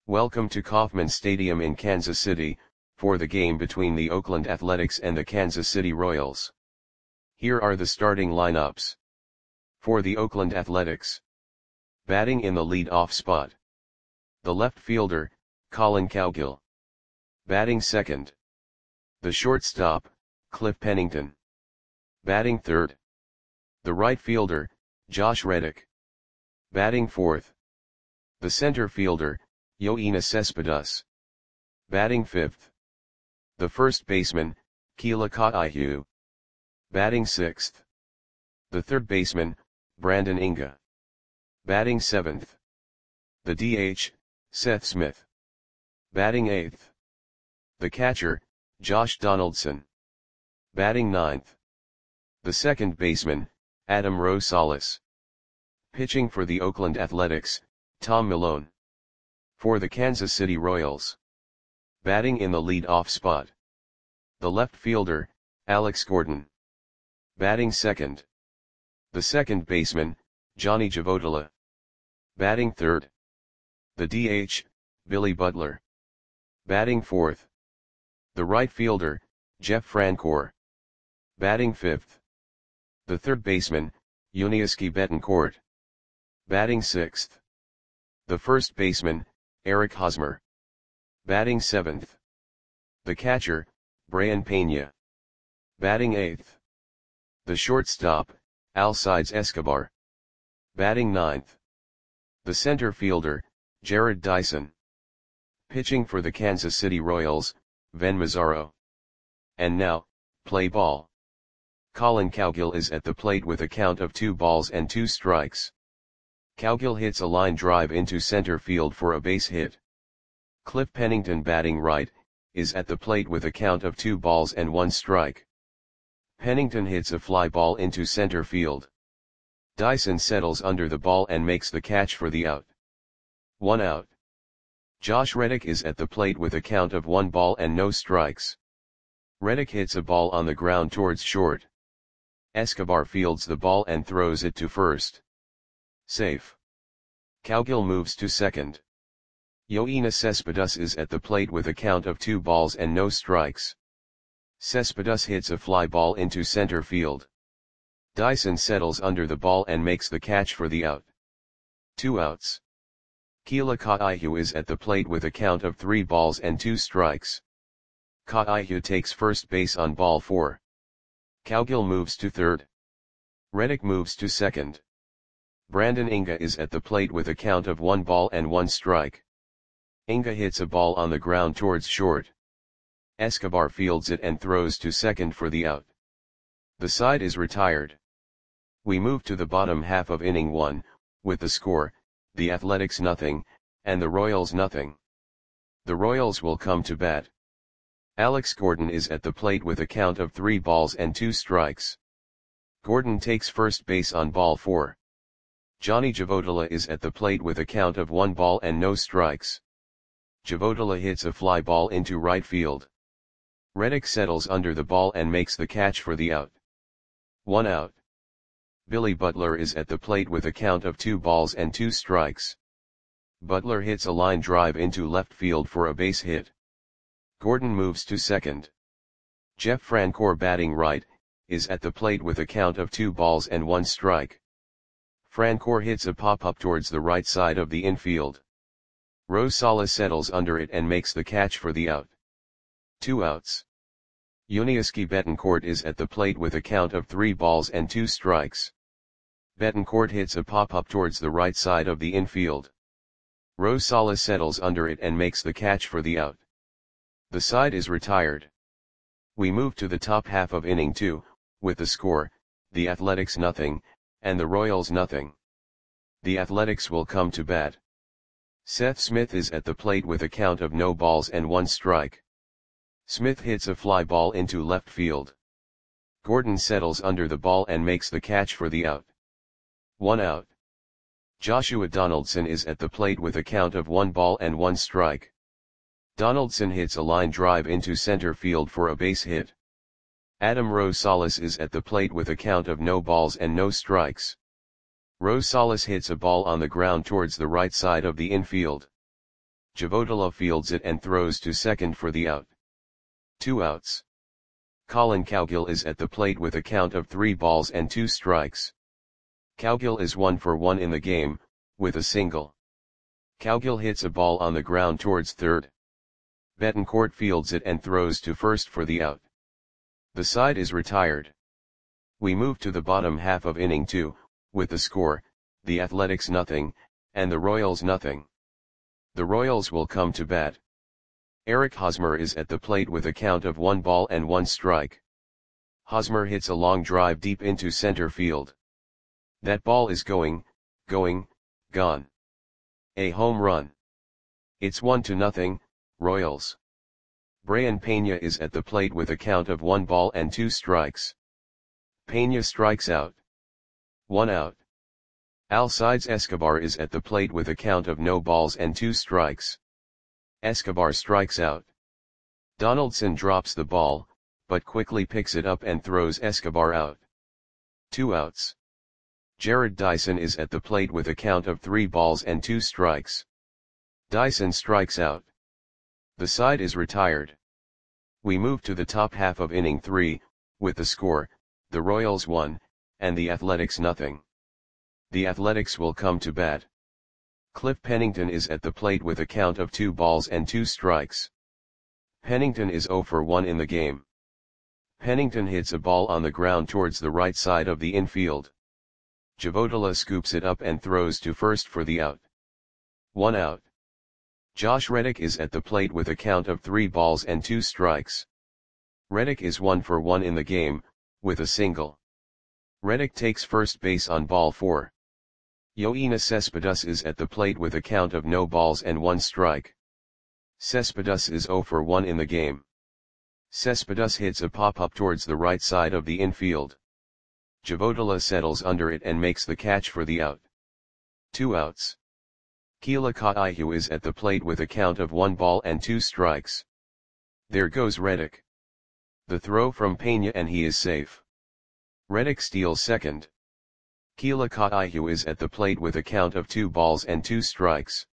Welcome to Kauffman Stadium in Kansas City, for the game between the Oakland Athletics and the Kansas City Royals. Here are the starting lineups. For the Oakland Athletics. Batting in the lead-off spot. The left fielder, Collin Cowgill. Batting second. The shortstop, Cliff Pennington. Batting third. The right fielder, Josh Reddick. Batting fourth. The center fielder, Yoenis Cespedes. Batting fifth. The first baseman, Keila Ka'aihu. Batting sixth. The third baseman, Brandon Inga. Batting seventh. The DH, Seth Smith. Batting eighth. The catcher, Josh Donaldson. Batting ninth. The second baseman, Adam Rosales. Pitching for the Oakland Athletics, Tom Milone. For the Kansas City Royals. Batting in the lead-off spot. The left fielder, Alex Gordon. Batting second. The second baseman, Johnny Javotila. Batting third. The DH, Billy Butler. Batting fourth. The right fielder, Jeff Francoeur. Batting fifth. The third baseman, Yuniesky Betancourt. Batting sixth. The first baseman, Eric Hosmer. Batting seventh. The catcher, Brayan Peña. Batting eighth. The shortstop, Alcides Escobar. Batting ninth. The center fielder, Jarrod Dyson. Pitching for the Kansas City Royals, Ven Mazzaro. And now, play ball. Collin Cowgill is at the plate with a count of 2 balls and 2 strikes. Cowgill hits a line drive into center field for a base hit. Cliff Pennington, batting right, is at the plate with a count of 2 balls and 1 strike. Pennington hits a fly ball into center field. Dyson settles under the ball and makes the catch for the out. 1 out. Josh Reddick is at the plate with a count of 1 ball and no strikes. Reddick hits a ball on the ground towards short. Escobar fields the ball and throws it to first. Safe. Cowgill moves to second. Yoenis Cespedes is at the plate with a count of 2 balls and no strikes. Cespedes hits a fly ball into center field. Dyson settles under the ball and makes the catch for the out. 2 outs. Keila Ka'aihu is at the plate with a count of 3 balls and 2 strikes. Ka'aihu takes first base on ball 4. Cowgill moves to third. Reddick moves to second. Brandon Inga is at the plate with a count of 1 ball and 1 strike. Inga hits a ball on the ground towards short. Escobar fields it and throws to second for the out. The side is retired. We move to the bottom half of inning 1, with the score, the Athletics 0, and the Royals 0. The Royals will come to bat. Alex Gordon is at the plate with a count of 3 balls and 2 strikes. Gordon takes first base on ball 4. Johnny Javotila is at the plate with a count of 1 ball and no strikes. Javotila hits a fly ball into right field. Reddick settles under the ball and makes the catch for the out. 1 out. Billy Butler is at the plate with a count of 2 balls and 2 strikes. Butler hits a line drive into left field for a base hit. Gordon moves to second. Jeff Francoeur, batting right, is at the plate with a count of 2 balls and 1 strike. Francoeur hits a pop-up towards the right side of the infield. Rosales settles under it and makes the catch for the out. 2 outs. Yuniesky Betancourt is at the plate with a count of 3 balls and 2 strikes. Betancourt hits a pop-up towards the right side of the infield. Rosales settles under it and makes the catch for the out. The side is retired. We move to the top half of inning 2, with the score, the Athletics 0, and the Royals 0. The Athletics will come to bat. Seth Smith is at the plate with a count of no balls and 1 strike. Smith hits a fly ball into left field. Gordon settles under the ball and makes the catch for the out. 1 out. Joshua Donaldson is at the plate with a count of 1 ball and 1 strike. Donaldson hits a line drive into center field for a base hit. Adam Rosales is at the plate with a count of no balls and no strikes. Rosales hits a ball on the ground towards the right side of the infield. Javotola fields it and throws to second for the out. 2 outs. Colin Cowgill is at the plate with a count of 3 balls and 2 strikes. Cowgill is 1 for 1 in the game, with a single. Cowgill hits a ball on the ground towards third. Betancourt fields it and throws to first for the out. The side is retired. We move to the bottom half of inning 2, with the score, the Athletics nothing, and the Royals nothing. The Royals will come to bat. Eric Hosmer is at the plate with a count of 1 ball and 1 strike. Hosmer hits a long drive deep into center field. That ball is going, gone. A home run. It's 1-0, Royals. Brian Pena is at the plate with a count of 1 ball and 2 strikes. Pena strikes out. 1 out. Alcides Escobar is at the plate with a count of no balls and 2 strikes. Escobar strikes out. Donaldson drops the ball, but quickly picks it up and throws Escobar out. 2 outs. Jared Dyson is at the plate with a count of 3 balls and 2 strikes. Dyson strikes out. The side is retired. We move to the top half of inning 3, with the score, the Royals 1, and the Athletics nothing. The Athletics will come to bat. Cliff Pennington is at the plate with a count of 2 balls and 2 strikes. Pennington is 0 for 1 in the game. Pennington hits a ball on the ground towards the right side of the infield. Javotola scoops it up and throws to first for the out. 1 out. Josh Reddick is at the plate with a count of 3 balls and 2 strikes. Reddick is 1 for 1 in the game, with a single. Reddick takes first base on ball 4. Yoenis Cespedes is at the plate with a count of no balls and 1 strike. Cespedes is 0 for 1 in the game. Cespedes hits a pop-up towards the right side of the infield. Javotola settles under it and makes the catch for the out. 2 outs. Keila Kaihu is at the plate with a count of 1 ball and 2 strikes. There goes Reddick. The throw from Pena and he is safe. Reddick steals second. Keila Kaihu is at the plate with a count of 2 balls and 2 strikes.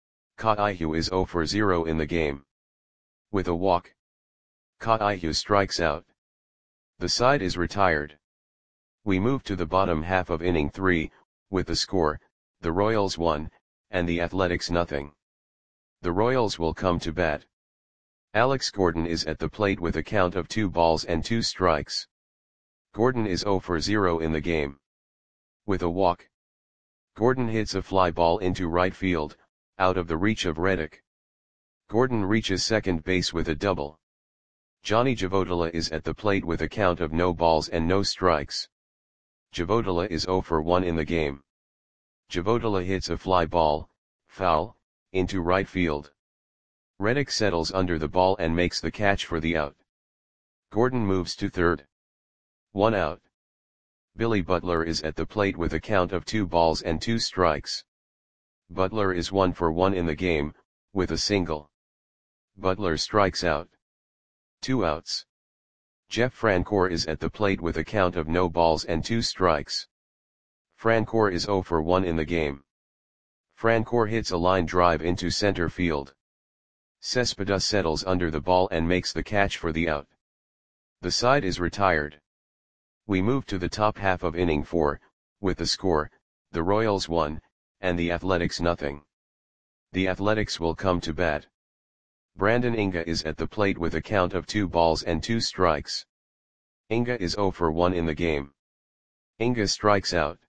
Kaihu is 0 for 0 in the game. With a walk, Kaihu strikes out. The side is retired. We move to the bottom half of inning 3, with the score, the Royals 1, and the Athletics nothing. The Royals will come to bat. Alex Gordon is at the plate with a count of 2 balls and 2 strikes. Gordon is 0 for 0 in the game. With a walk, Gordon hits a fly ball into right field, out of the reach of Reddick. Gordon reaches second base with a double. Johnny Javotola is at the plate with a count of no balls and no strikes. Javotola is 0 for 1 in the game. Javotola hits a fly ball, foul, into right field. Reddick settles under the ball and makes the catch for the out. Gordon moves to third. 1 out. Billy Butler is at the plate with a count of 2 balls and 2 strikes. Butler is 1 for 1 in the game, with a single. Butler strikes out. 2 outs. Jeff Francoeur is at the plate with a count of no balls and 2 strikes. Francoeur is 0 for 1 in the game. Francoeur hits a line drive into center field. Cespedes settles under the ball and makes the catch for the out. The side is retired. We move to the top half of inning 4, with the score, the Royals 1, and the Athletics nothing. The Athletics will come to bat. Brandon Inga is at the plate with a count of 2 balls and 2 strikes. Inga is 0 for 1 in the game. Inga strikes out.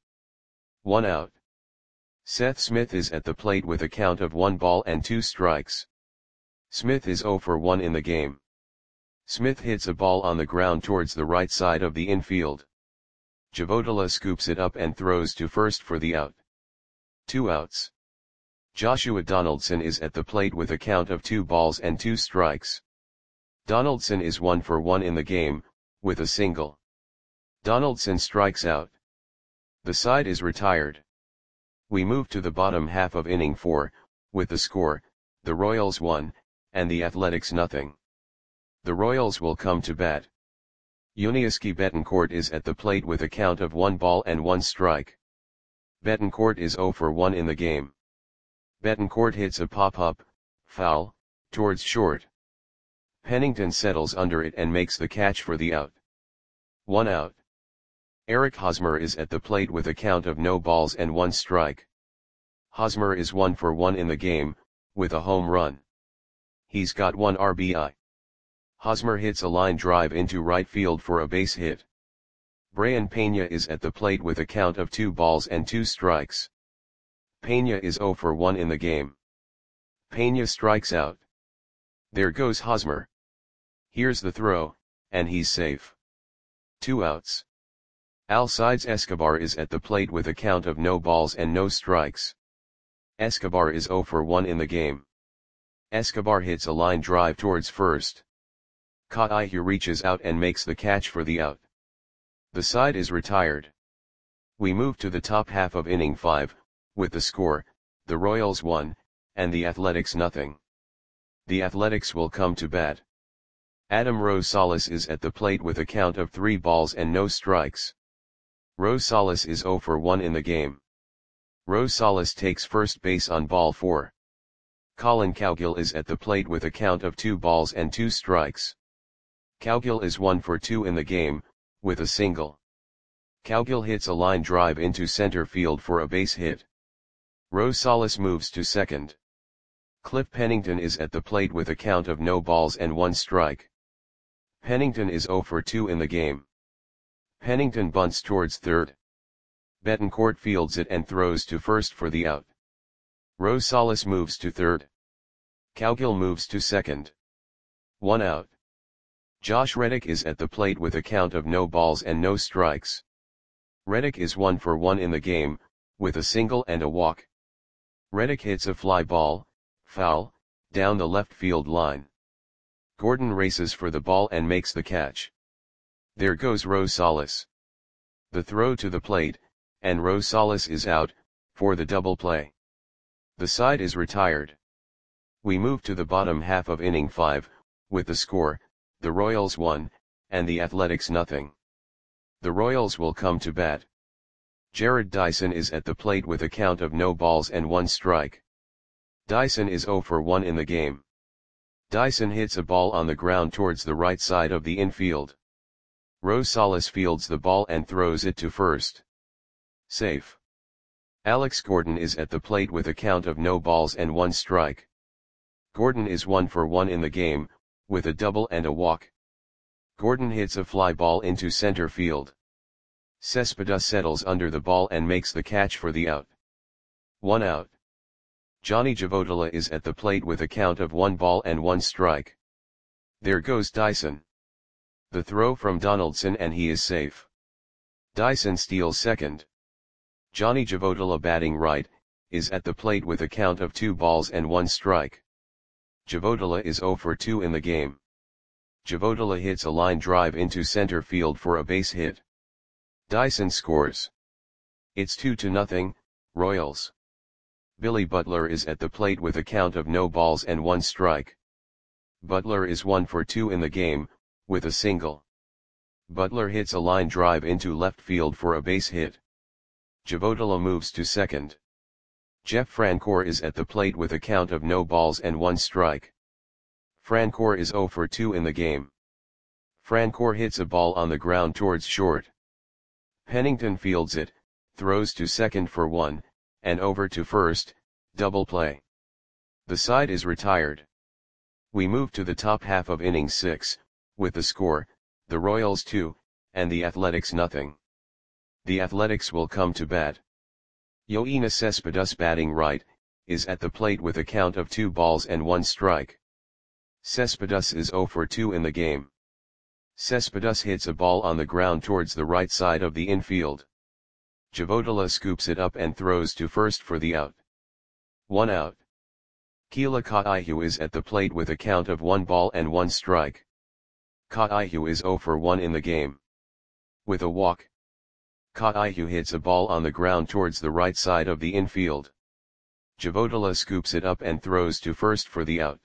1 out. Seth Smith is at the plate with a count of 1 ball and 2 strikes. Smith is 0 for 1 in the game. Smith hits a ball on the ground towards the right side of the infield. Javotola scoops it up and throws to first for the out. 2 outs. Joshua Donaldson is at the plate with a count of 2 balls and 2 strikes. Donaldson is 1 for 1 in the game, with a single. Donaldson strikes out. The side is retired. We move to the bottom half of inning 4, with the score, the Royals 1, and the Athletics nothing. The Royals will come to bat. Yuniesky Betancourt is at the plate with a count of 1 ball and 1 strike. Betancourt is 0 for 1 in the game. Betancourt hits a pop-up, foul, towards short. Pennington settles under it and makes the catch for the out. 1 out. Eric Hosmer is at the plate with a count of no balls and 1 strike. Hosmer is 1 for 1 in the game, with a home run. He's got 1 RBI. Hosmer hits a line drive into right field for a base hit. Brian Pena is at the plate with a count of 2 balls and 2 strikes. Pena is 0 for 1 in the game. Pena strikes out. There goes Hosmer. Here's the throw, and he's safe. 2 outs. Alcides Escobar is at the plate with a count of no balls and no strikes. Escobar is 0 for 1 in the game. Escobar hits a line drive towards first. Kaihu reaches out and makes the catch for the out. The side is retired. We move to the top half of inning 5, with the score, the Royals 1, and the Athletics nothing. The Athletics will come to bat. Adam Rosales is at the plate with a count of 3 balls and no strikes. Rosales is 0 for 1 in the game. Rosales takes first base on ball 4. Colin Cowgill is at the plate with a count of 2 balls and 2 strikes. Cowgill is 1 for 2 in the game, with a single. Cowgill hits a line drive into center field for a base hit. Rosales moves to second. Cliff Pennington is at the plate with a count of no balls and 1 strike. Pennington is 0 for 2 in the game. Pennington bunts towards third. Betancourt fields it and throws to first for the out. Rosales moves to third. Cowgill moves to second. 1 out. Josh Reddick is at the plate with a count of no balls and no strikes. Reddick is 1 for 1 in the game, with a single and a walk. Reddick hits a fly ball, foul, down the left field line. Gordon races for the ball and makes the catch. There goes Rosales. The throw to the plate, and Rosales is out, for the double play. The side is retired. We move to the bottom half of inning 5, with the score, the Royals 1, and the Athletics nothing. The Royals will come to bat. Jared Dyson is at the plate with a count of no balls and 1 strike. Dyson is 0 for 1 in the game. Dyson hits a ball on the ground towards the right side of the infield. Rosales fields the ball and throws it to first. Safe. Alex Gordon is at the plate with a count of no balls and 1 strike. Gordon is 1 for 1 in the game, with a double and a walk. Gordon hits a fly ball into center field. Cespedes settles under the ball and makes the catch for the out. 1 out. Johnny Javotola is at the plate with a count of 1 ball and 1 strike. There goes Dyson. The throw from Donaldson and he is safe. Dyson steals second. Johnny Javotola batting right, is at the plate with a count of 2 balls and 1 strike. Javotola is 0 for 2 in the game. Javotola hits a line drive into center field for a base hit. Dyson scores. It's 2-0, Royals. Billy Butler is at the plate with a count of no balls and 1 strike. Butler is 1 for 2 in the game, with a single. Butler hits a line drive into left field for a base hit. Javotola moves to second. Jeff Francoeur is at the plate with a count of no balls and 1 strike. Francoeur is 0 for 2 in the game. Francoeur hits a ball on the ground towards short. Pennington fields it, throws to second for 1, and over to first, double play. The side is retired. We move to the top half of inning 6, with the score, the Royals 2, and the Athletics nothing. The Athletics will come to bat. Yoenis Cespedes batting right, is at the plate with a count of 2 balls and 1 strike. Cespedes is 0 for 2 in the game. Cespedes hits a ball on the ground towards the right side of the infield. Javotola scoops it up and throws to first for the out. 1 out. Keila Kaihu is at the plate with a count of 1 ball and 1 strike. Kaihu is 0 for 1 in the game. With a walk. Kaihu hits a ball on the ground towards the right side of the infield. Javotola scoops it up and throws to first for the out.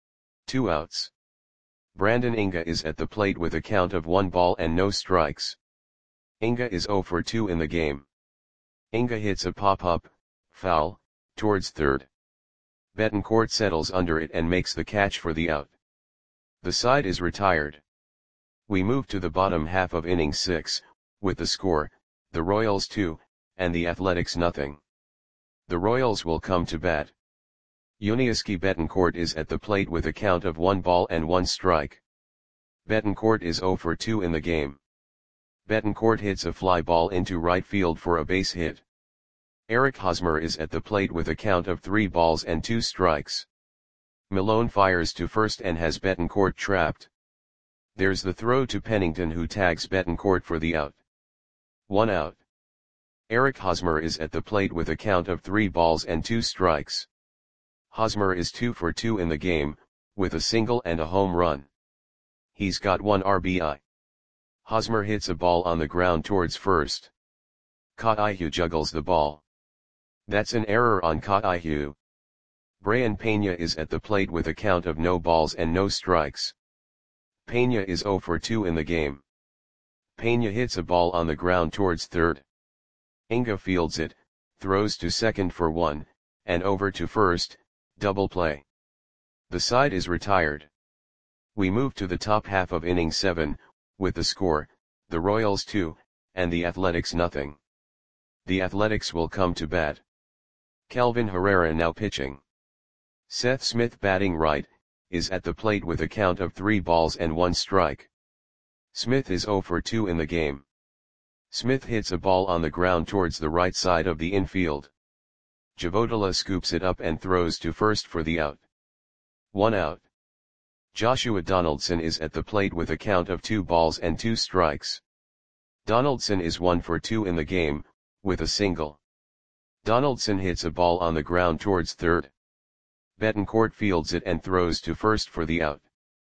2 outs. Brandon Inga is at the plate with a count of 1 ball and no strikes. Inga is 0 for 2 in the game. Inga hits a pop-up, foul, towards third. Betancourt settles under it and makes the catch for the out. The side is retired. We move to the bottom half of inning 6, with the score, the Royals 2, and the Athletics nothing. The Royals will come to bat. Yuniesky Betancourt is at the plate with a count of 1 ball and 1 strike. Betancourt is 0 for 2 in the game. Betancourt hits a fly ball into right field for a base hit. Eric Hosmer is at the plate with a count of 3 balls and 2 strikes. Malone fires to first and has Betancourt trapped. There's the throw to Pennington, who tags Betancourt for the out. 1 out. Eric Hosmer is at the plate with a count of 3 balls and 2 strikes. Hosmer is 2 for 2 in the game, with a single and a home run. He's got 1 RBI. Hosmer hits a ball on the ground towards first. Kaihu juggles the ball. That's an error on Kaihu. Brayan Peña is at the plate with a count of no balls and no strikes. Peña is 0 for 2 in the game. Peña hits a ball on the ground towards third. Inga fields it, throws to second for 1, and over to first, double play. The side is retired. We move to the top half of inning 7, with the score, the Royals 2, and the Athletics nothing. The Athletics will come to bat. Kelvin Herrera now pitching. Seth Smith batting right, is at the plate with a count of 3 balls and 1 strike. Smith is 0 for 2 in the game. Smith hits a ball on the ground towards the right side of the infield. Javodala scoops it up and throws to first for the out. 1 out. Joshua Donaldson is at the plate with a count of 2 balls and 2 strikes. Donaldson is 1 for 2 in the game, with a single. Donaldson hits a ball on the ground towards third. Betancourt fields it and throws to first for the out.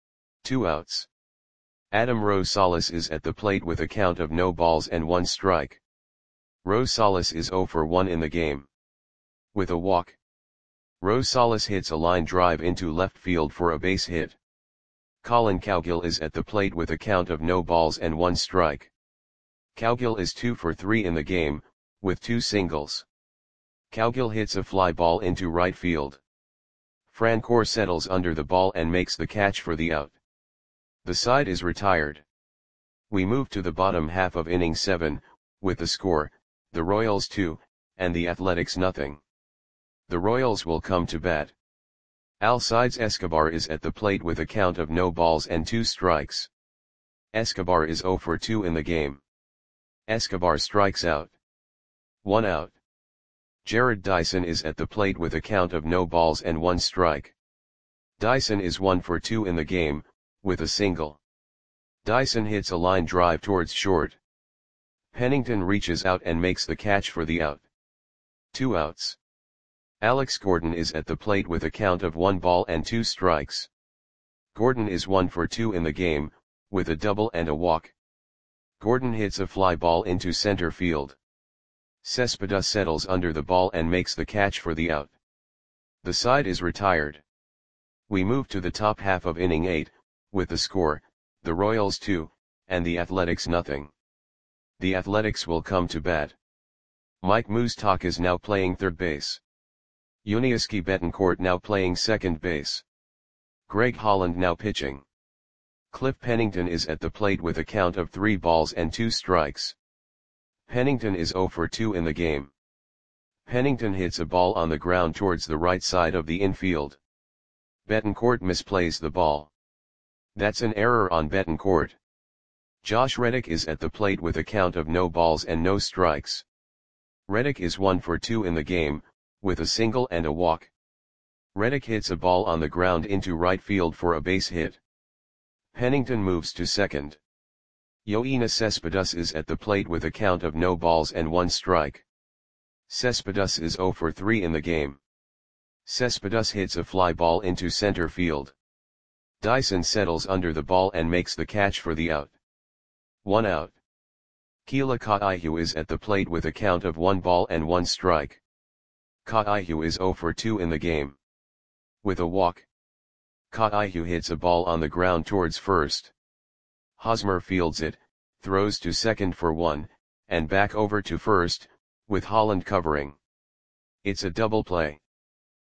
2 outs. Adam Rosales is at the plate with a count of no balls and 1 strike. Rosales is 0 for 1 in the game. With a walk. Rosales hits a line drive into left field for a base hit. Colin Cowgill is at the plate with a count of no balls and 1 strike. Cowgill is 2 for 3 in the game, with 2 singles. Cowgill hits a fly ball into right field. Francoeur settles under the ball and makes the catch for the out. The side is retired. We move to the bottom half of inning 7, with the score, the Royals 2, and the Athletics nothing. The Royals will come to bat. Alcides Escobar is at the plate with a count of no balls and 2 strikes. Escobar is 0 for 2 in the game. Escobar strikes out. 1 out. Jared Dyson is at the plate with a count of no balls and 1 strike. Dyson is 1 for 2 in the game, with a single. Dyson hits a line drive towards short. Pennington reaches out and makes the catch for the out. 2 outs. Alex Gordon is at the plate with a count of 1 ball and 2 strikes. Gordon is 1 for 2 in the game, with a double and a walk. Gordon hits a fly ball into center field. Cespedes settles under the ball and makes the catch for the out. The side is retired. We move to the top half of inning 8, with the score, the Royals 2, and the Athletics nothing. The Athletics will come to bat. Mike Moustakas is now playing third base. Yuniesky Betancourt now playing second base. Greg Holland now pitching. Cliff Pennington is at the plate with a count of 3 balls and 2 strikes. Pennington is 0 for 2 in the game. Pennington hits a ball on the ground towards the right side of the infield. Betancourt misplays the ball. That's an error on Betancourt. Josh Reddick is at the plate with a count of no balls and no strikes. Reddick is 1 for 2 in the game, with a single and a walk. Reddick hits a ball on the ground into right field for a base hit. Pennington moves to second. Yoenis Cespedes is at the plate with a count of no balls and 1 strike. Cespedes is 0 for 3 in the game. Cespedes hits a fly ball into center field. Dyson settles under the ball and makes the catch for the out. 1 out. Keila Kaihu is at the plate with a count of 1 ball and 1 strike. Kaihu is 0 for 2 in the game. With a walk. Kaihu hits a ball on the ground towards first. Hosmer fields it, throws to second for 1, and back over to first, with Holland covering. It's a double play.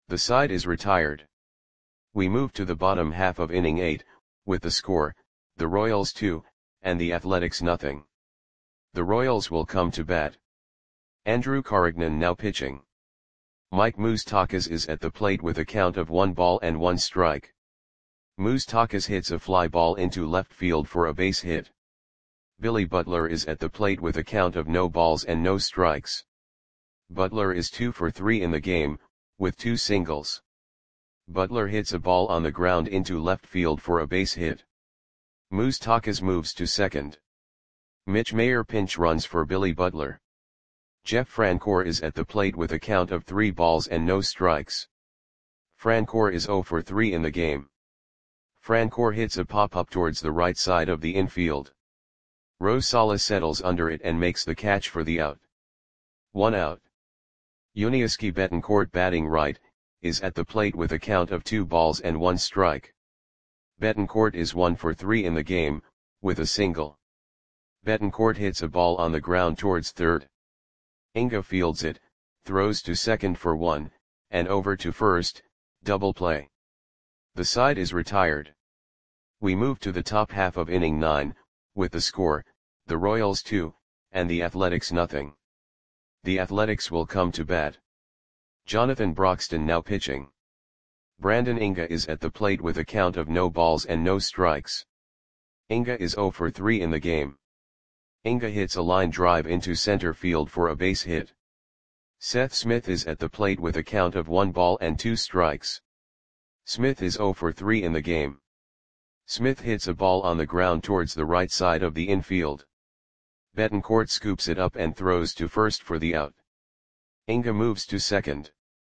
The side is retired. We move to the bottom half of inning 8, with the score, the Royals 2, and the Athletics nothing. The Royals will come to bat. Andrew Carignan now pitching. Mike Moustakas is at the plate with a count of 1 ball and 1 strike. Moustakas hits a fly ball into left field for a base hit. Billy Butler is at the plate with a count of no balls and no strikes. Butler is 2 for 3 in the game, with 2 singles. Butler hits a ball on the ground into left field for a base hit. Moustakas moves to second. Mitch Mayer pinch runs for Billy Butler. Jeff Francoeur is at the plate with a count of 3 balls and no strikes. Francoeur is 0 for 3 in the game. Francoeur hits a pop-up towards the right side of the infield. Rosales settles under it and makes the catch for the out. 1 out. Yuniesky Betancourt batting right, is at the plate with a count of 2 balls and 1 strike. Betancourt is 1 for 3 in the game, with a single. Betancourt hits a ball on the ground towards third. Inga fields it, throws to second for 1, and over to first, double play. The side is retired. We move to the top half of inning 9, with the score, the Royals 2, and the Athletics nothing. The Athletics will come to bat. Jonathan Broxton now pitching. Brandon Inga is at the plate with a count of no balls and no strikes. Inga is 0 for 3 in the game. Inga hits a line drive into center field for a base hit. Seth Smith is at the plate with a count of 1 ball and 2 strikes. Smith is 0 for 3 in the game. Smith hits a ball on the ground towards the right side of the infield. Betancourt scoops it up and throws to first for the out. Inga moves to second.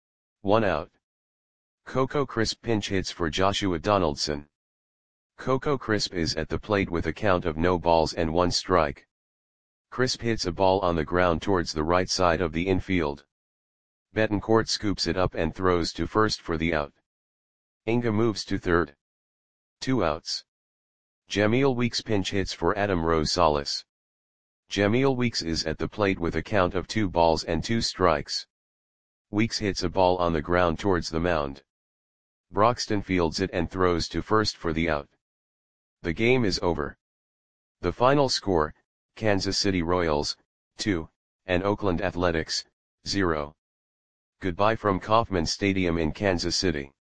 1 out. Coco Crisp pinch hits for Joshua Donaldson. Coco Crisp is at the plate with a count of no balls and 1 strike. Crisp hits a ball on the ground towards the right side of the infield. Betancourt scoops it up and throws to first for the out. Inga moves to third. 2 outs. Jamil Weeks pinch hits for Adam Rosales. Jamil Weeks is at the plate with a count of 2 balls and 2 strikes. Weeks hits a ball on the ground towards the mound. Broxton fields it and throws to first for the out. The game is over. The final score, Kansas City Royals, 2, and Oakland Athletics, 0. Goodbye from Kauffman Stadium in Kansas City.